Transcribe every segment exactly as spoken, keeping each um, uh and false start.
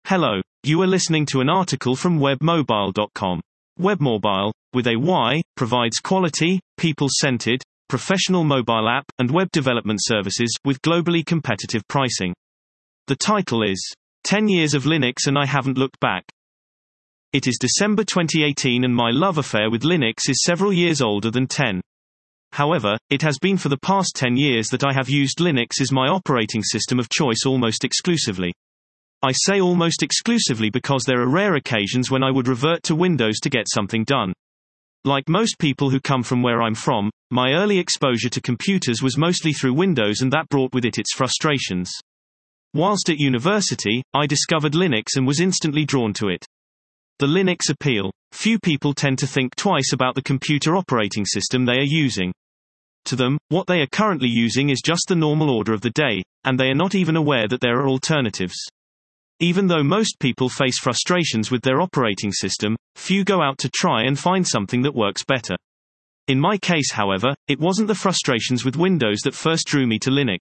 Hello, you are listening to an article from webmobile dot com. Webmobile, with a Y, provides quality, people-centered, professional mobile app and web development services with globally competitive pricing. The title is ten years of Linux and I Haven't Looked Back. It is December twenty eighteen and my love affair with Linux is several years older than ten. However, it has been for the past ten years that I have used Linux as my operating system of choice almost exclusively. I say almost exclusively because there are rare occasions when I would revert to Windows to get something done. Like most people who come from where I'm from, my early exposure to computers was mostly through Windows, and that brought with it its frustrations. Whilst at university, I discovered Linux and was instantly drawn to it. The Linux appeal. Few people tend to think twice about the computer operating system they are using. To them, what they are currently using is just the normal order of the day, and they are not even aware that there are alternatives. Even though most people face frustrations with their operating system, few go out to try and find something that works better. In my case, however, it wasn't the frustrations with Windows that first drew me to Linux.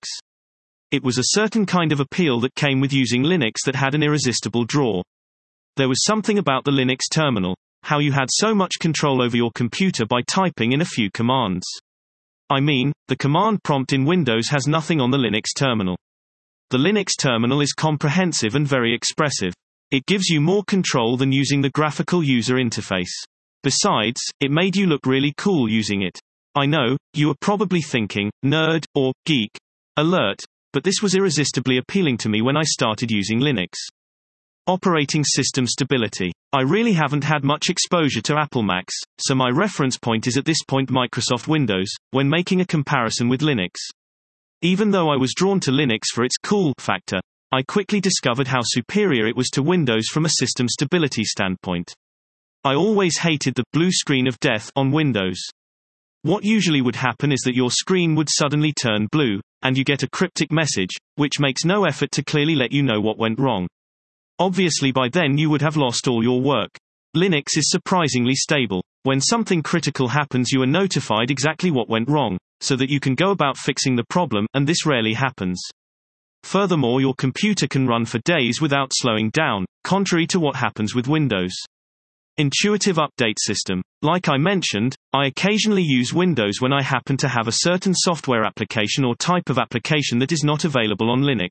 It was a certain kind of appeal that came with using Linux that had an irresistible draw. There was something about the Linux terminal, how you had so much control over your computer by typing in a few commands. I mean, the command prompt in Windows has nothing on the Linux terminal. The Linux terminal is comprehensive and very expressive. It gives you more control than using the graphical user interface. Besides, it made you look really cool using it. I know, you are probably thinking, nerd, or geek alert, but this was irresistibly appealing to me when I started using Linux. Operating system stability. I really haven't had much exposure to Apple Macs, so my reference point is at this point Microsoft Windows, when making a comparison with Linux. Even though I was drawn to Linux for its cool factor, I quickly discovered how superior it was to Windows from a system stability standpoint. I always hated the blue screen of death on Windows. What usually would happen is that your screen would suddenly turn blue, and you get a cryptic message, which makes no effort to clearly let you know what went wrong. Obviously by then you would have lost all your work. Linux is surprisingly stable. When something critical happens, you are notified exactly what went wrong, so that you can go about fixing the problem, and this rarely happens. Furthermore, your computer can run for days without slowing down, contrary to what happens with Windows. Intuitive update system. Like I mentioned, I occasionally use Windows when I happen to have a certain software application or type of application that is not available on Linux.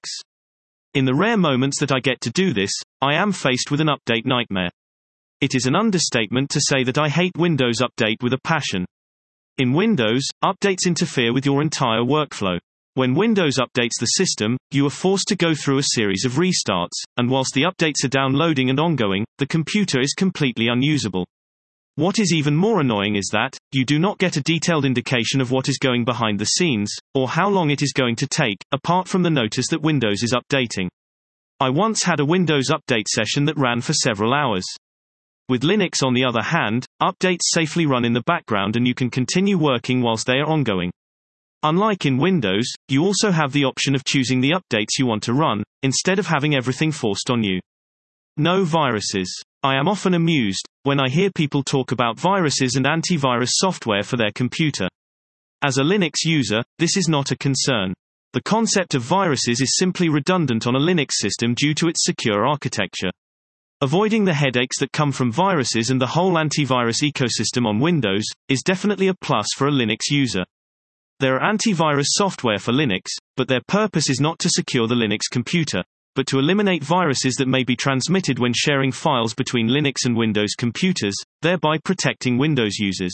In the rare moments that I get to do this, I am faced with an update nightmare. It is an understatement to say that I hate Windows Update with a passion. In Windows, updates interfere with your entire workflow. When Windows updates the system, you are forced to go through a series of restarts, and whilst the updates are downloading and ongoing, the computer is completely unusable. What is even more annoying is that, you do not get a detailed indication of what is going behind the scenes, or how long it is going to take, apart from the notice that Windows is updating. I once had a Windows update session that ran for several hours. With Linux on the other hand, updates safely run in the background and you can continue working whilst they are ongoing. Unlike in Windows, you also have the option of choosing the updates you want to run, instead of having everything forced on you. No viruses. I am often amused when I hear people talk about viruses and antivirus software for their computer. As a Linux user, this is not a concern. The concept of viruses is simply redundant on a Linux system due to its secure architecture. Avoiding the headaches that come from viruses and the whole antivirus ecosystem on Windows is definitely a plus for a Linux user. There are antivirus software for Linux, but their purpose is not to secure the Linux computer, but to eliminate viruses that may be transmitted when sharing files between Linux and Windows computers, thereby protecting Windows users.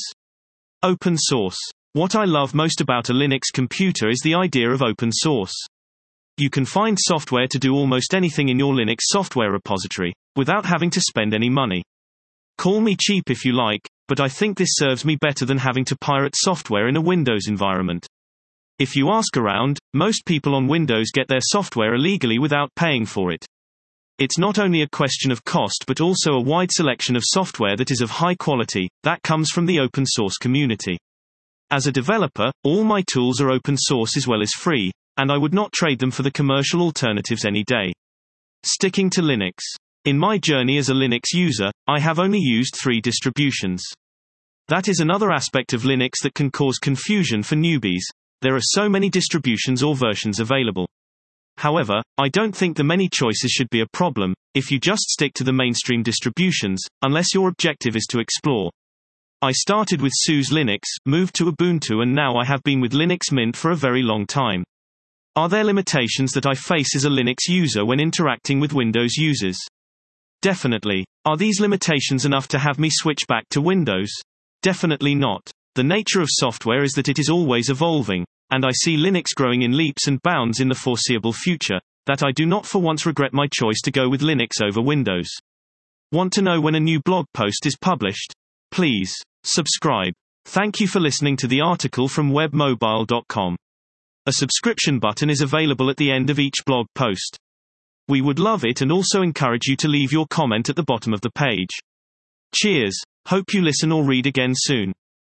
Open source. What I love most about a Linux computer is the idea of open source. You can find software to do almost anything in your Linux software repository, without having to spend any money. Call me cheap if you like, but I think this serves me better than having to pirate software in a Windows environment. If you ask around, most people on Windows get their software illegally without paying for it. It's not only a question of cost but also a wide selection of software that is of high quality, that comes from the open source community. As a developer, all my tools are open source as well as free, and I would not trade them for the commercial alternatives any day. Sticking to Linux. In my journey as a Linux user, I have only used three distributions. That is another aspect of Linux that can cause confusion for newbies. There are so many distributions or versions available. However, I don't think the many choices should be a problem, if you just stick to the mainstream distributions, unless your objective is to explore. I started with SUSE Linux, moved to Ubuntu, and now I have been with Linux Mint for a very long time. Are there limitations that I face as a Linux user when interacting with Windows users? Definitely. Are these limitations enough to have me switch back to Windows? Definitely not. The nature of software is that it is always evolving, and I see Linux growing in leaps and bounds in the foreseeable future, that I do not for once regret my choice to go with Linux over Windows. Want to know when a new blog post is published? Please subscribe. Thank you for listening to the article from web mobile dot com. A subscription button is available at the end of each blog post. We would love it and also encourage you to leave your comment at the bottom of the page. Cheers. Hope you listen or read again soon.